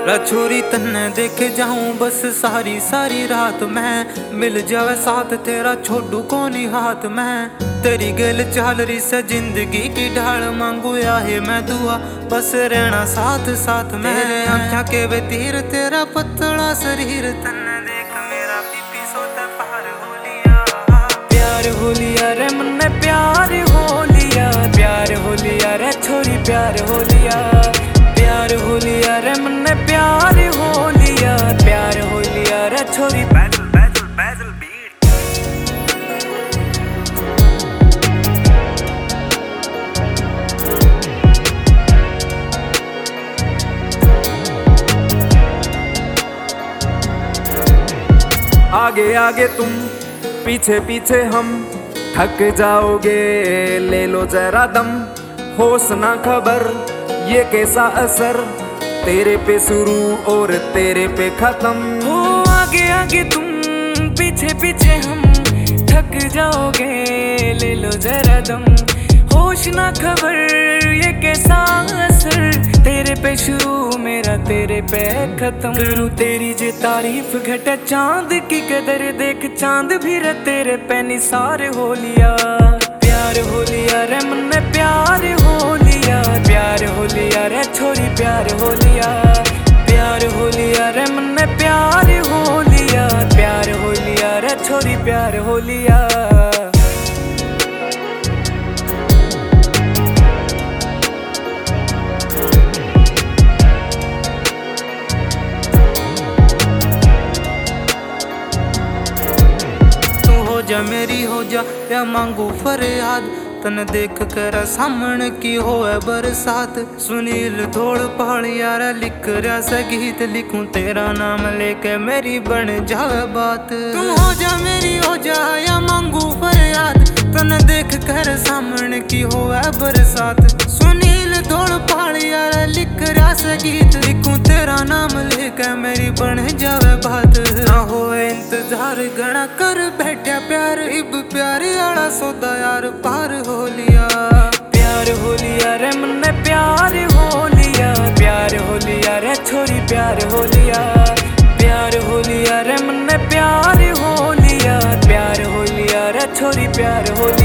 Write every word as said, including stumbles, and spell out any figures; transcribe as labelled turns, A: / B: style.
A: रा छोरी तन्ने देखे जाऊं बस सारी सारी रात में मिल जावे साथ तेरा छोड़ू कोनी हाथ में तेरी गल चाल रही से जिंदगी की ढाल मांगू है मैं दुआ बस रहना साथ साथ में आँखों के वे तीर तेरा पतला शरीर तन्ने देख मेरा पीपी सोता पार हो लिया
B: प्यार हो लिया रे मन्ने प्यार हो लिया प्यार हो लिया रे छोरी प्यार हो लिया प्यार हो लिया रे मन्ने प्यार हो लिया प्यार हो लिया रे छोरी बैजल बैजल बैजल बीट आगे आगे तुम पीछे पीछे हम थक जाओगे ले लो जरा दम होश ना खबर ये कैसा असर तेरे पे शुरू और तेरे पे खत्म हो आगे आगे तुम पीछे पीछे हम थक जाओगे ले लो जरा दम होश ना खबर ये कैसा असर तेरे पे शुरू मेरा तेरे पे खत्म करूं तेरी जे तारीफ घटे चांद की कदर देख चांद भी रे तेरे पे निसार हो लिया प्यार हो लिया रे मन्ने प्यार हो लिया प्यार हो लिया रे छोरी प्यार हो लिया प्यार हो लिया रे मन्ने प्यार हो लिया प्यार हो लिया रे छोरी प्यार हो लिया
A: जा मेरी हो जा या मांगू फरियाद तन देख कर सामने की हो है बरसात सुनील धोड़ पहाड़ यार लिख रहा से गीत लिखूं तेरा नाम लेके मेरी बन जावे बात तू हो जा मेरी हो जा या मांगू फरियाद तन देख कर सामने की हो है बरसात सुनील धोड़ पहाड़ यार लिख रहा से गीत लिखूं तेरा नाम लेके मेरी बन जावे बात ना हो इंतजार घना कर बैठा प्यार इब प्यार आड़ा सौदा यार पार हो लिया
B: प्यार हो लिया रे मन्ने प्यार हो लिया प्यार हो लिया रे छोरी प्यार हो लिया प्यार हो लिया रे मन्ने प्यार हो लिया प्यार हो लिया रे छोरी प्यार हो लिया।